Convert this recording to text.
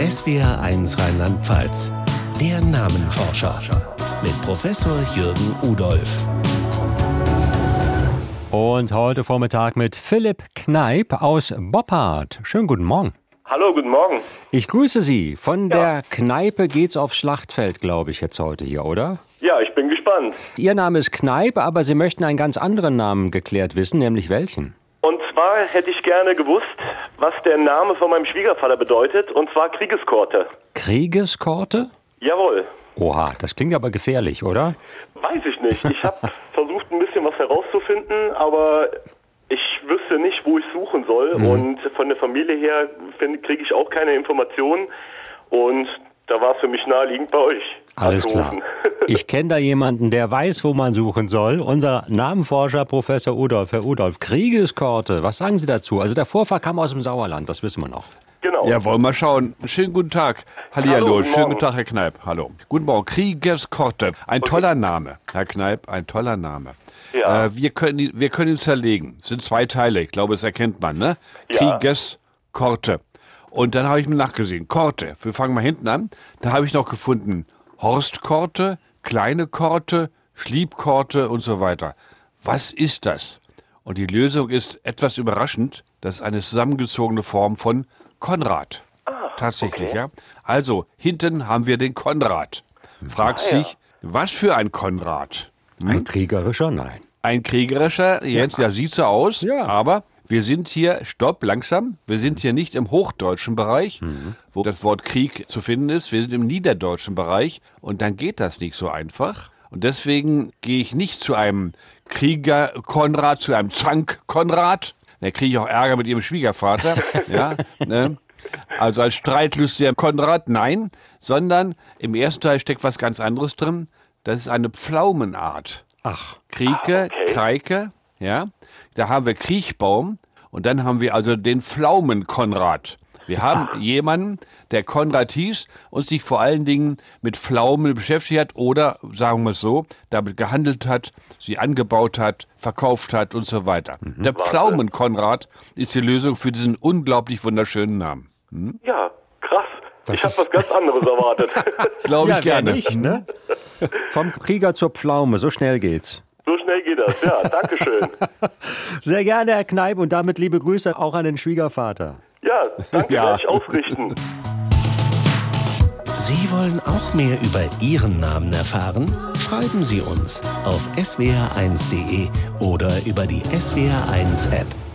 SWR1 Rheinland-Pfalz. Der Namenforscher mit Professor Jürgen Udolph. Und heute Vormittag mit Philipp Kneip aus Boppard. Schönen guten Morgen. Hallo, guten Morgen. Ich grüße Sie. Von der Kneipe geht's aufs Schlachtfeld, glaube ich, jetzt heute hier, oder? Ja, ich bin gespannt. Ihr Name ist Kneip, aber Sie möchten einen ganz anderen Namen geklärt wissen, nämlich welchen? Und zwar hätte ich gerne gewusst, was der Name von meinem Schwiegervater bedeutet, und zwar Kriegeskorte. Kriegeskorte? Jawohl. Oha, das klingt aber gefährlich, oder? Weiß ich nicht. Ich habe versucht, ein bisschen was herauszufinden, aber ich wüsste nicht, wo ich suchen soll. Und von der Familie her kriege ich auch keine Informationen. Und da war es für mich naheliegend, bei euch Alles klar. Ich kenne da jemanden, der weiß, wo man suchen soll. Unser Namenforscher Professor Udolph. Herr Udolph, Kriegeskorte, was sagen Sie dazu? Also der Vorfahr kam aus dem Sauerland, das wissen wir noch. Genau. Ja, wollen wir schauen. Schönen guten Tag. Hallihallo, schönen guten Tag, Herr Kneip. Hallo. Guten Morgen. Kriegeskorte. Ein toller Name, Herr Kneip, ein toller Name. Ja. Wir können ihn zerlegen. Es sind 2 Teile, ich glaube, das erkennt man, ne? Ja. Kriegeskorte. Und dann habe ich mir nachgesehen. Korte, wir fangen mal hinten an. Da habe ich noch gefunden Horstkorte, kleine Korte, Schliebkorte und so weiter. Was ist das? Und die Lösung ist etwas überraschend. Das ist eine zusammengezogene Form von Konrad. Tatsächlich, okay. ja. Also, hinten haben wir den Konrad. Fragt sich, was für ein Konrad? Ein kriegerischer? Nein. Ein kriegerischer, jetzt, ja, sieht so aus, Ja. aber wir sind hier, stopp, langsam, wir sind hier nicht im hochdeutschen Bereich, wo das Wort Krieg zu finden ist, wir sind im niederdeutschen Bereich und dann geht das nicht so einfach. Und deswegen gehe ich nicht zu einem Krieger Konrad, zu einem Zank Konrad, da kriege ich auch Ärger mit ihrem Schwiegervater, ja, ne? Also als streitlustiger Konrad, nein, sondern im ersten Teil steckt was ganz anderes drin, das ist eine Pflaumenart. Ach, Krieke, okay. Kreike, ja, da haben wir Kriechbaum und dann haben wir also den Pflaumen-Konrad. Wir haben jemanden, der Konrad hieß und sich vor allen Dingen mit Pflaumen beschäftigt hat oder, sagen wir es so, damit gehandelt hat, sie angebaut hat, verkauft hat und so weiter. Der Pflaumen-Konrad ist die Lösung für diesen unglaublich wunderschönen Namen. Ja, krass. Ich habe ist- was ganz anderes erwartet. Glaube ich gerne. Nicht, ne? Vom Krieger zur Pflaume, so schnell geht's. So schnell geht das. Ja, danke schön. Sehr gerne, Herr Kneip, und damit liebe Grüße auch an den Schwiegervater. Ja, danke, Ja. werde ich ausrichten. Sie wollen auch mehr über Ihren Namen erfahren? Schreiben Sie uns auf swr1.de oder über die SWR1 App.